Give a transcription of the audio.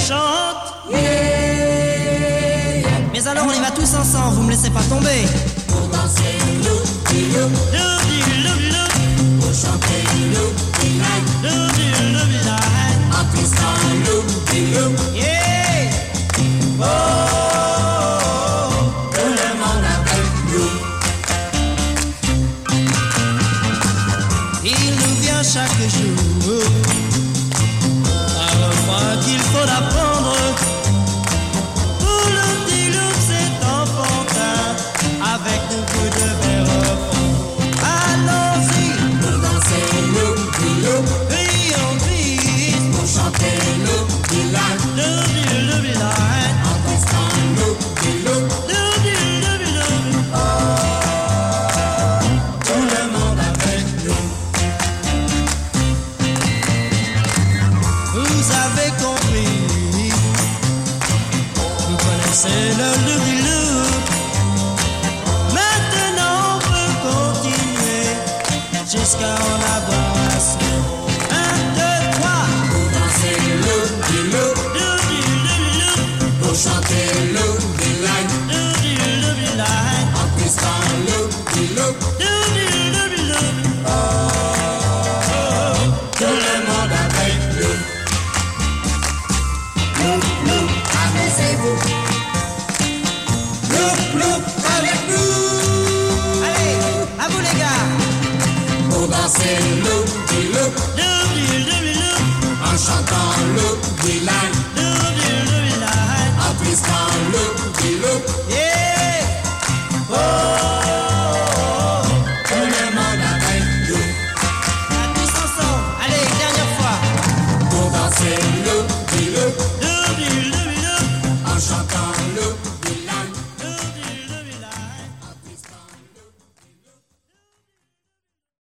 chante. Mais alors on y va tous ensemble, vous me laissez pas tomber. Pour danser loup-di-loup, Loup-di-loup-di-loup, pour chanter loup-di-line, loup-di-loup-di-line. en twistant loup-di-loup, Yeah! Oh, tout le monde avec nous. il nous vient chaque jour un refrain qu'il faut apprendre. Pour le petit loup, c'est enfantin. Avec nous, vous devez reprendre. Allons-y, Pour danser loup-di-loup, crions vite. pour chanter loup-di-line, Loup-di-loup-di-line. en twistant loup-di-loup, Loup-di-loup-di-loup. tout le monde avec nous. Vous avez compris. Vous connaissez le loup-di-loup. Maintenant on peut continuer jusqu'à en avoir